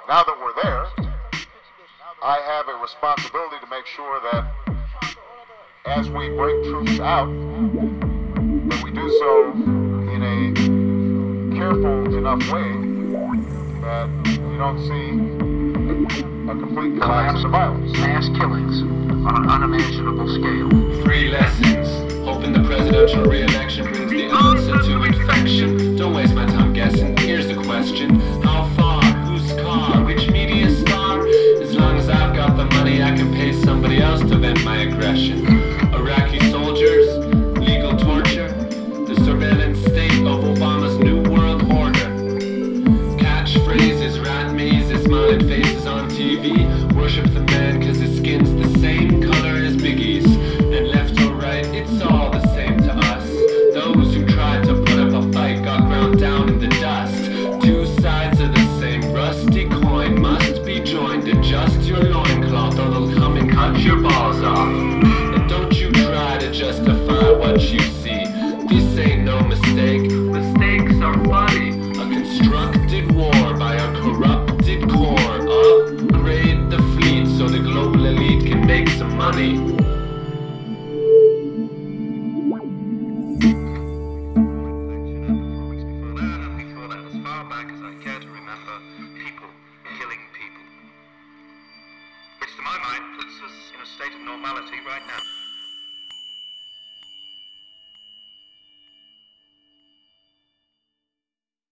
Now that we're there, I have a responsibility to make sure that as we bring troops out, that we do so in a careful enough way that you don't see a complete collapse of violence. Mass killings on an unimaginable scale. 3 lessons. Hoping the presidential re-election brings the answer to infection. Don't waste my time guessing. Here's the question. How far? Whose car? Which media star? As long as I've got the money, I can pay somebody else to vent my aggression. Iraqi soldiers, legal torture, the surveillance state of Obama's new world order. Catchphrases, rat mazes, smiling faces on TV. Worship the man cause his skin's the same color as Biggie's. And left or right, it's all the same to us. Those who tried to put up a fight got ground down in the dust. 2 sides of the same rusty coin must be joined. Adjust your loincloth or they'll come and cut your balls off. And don't you try to justify what you see. This ain't no mistake. Mistakes are funny. A constructed war by a corrupted core. Upgrade the fleet so the global elite can make some money. Before that, as far back as I care to remember, people killing people. Which to my mind puts us in a state of normality right now.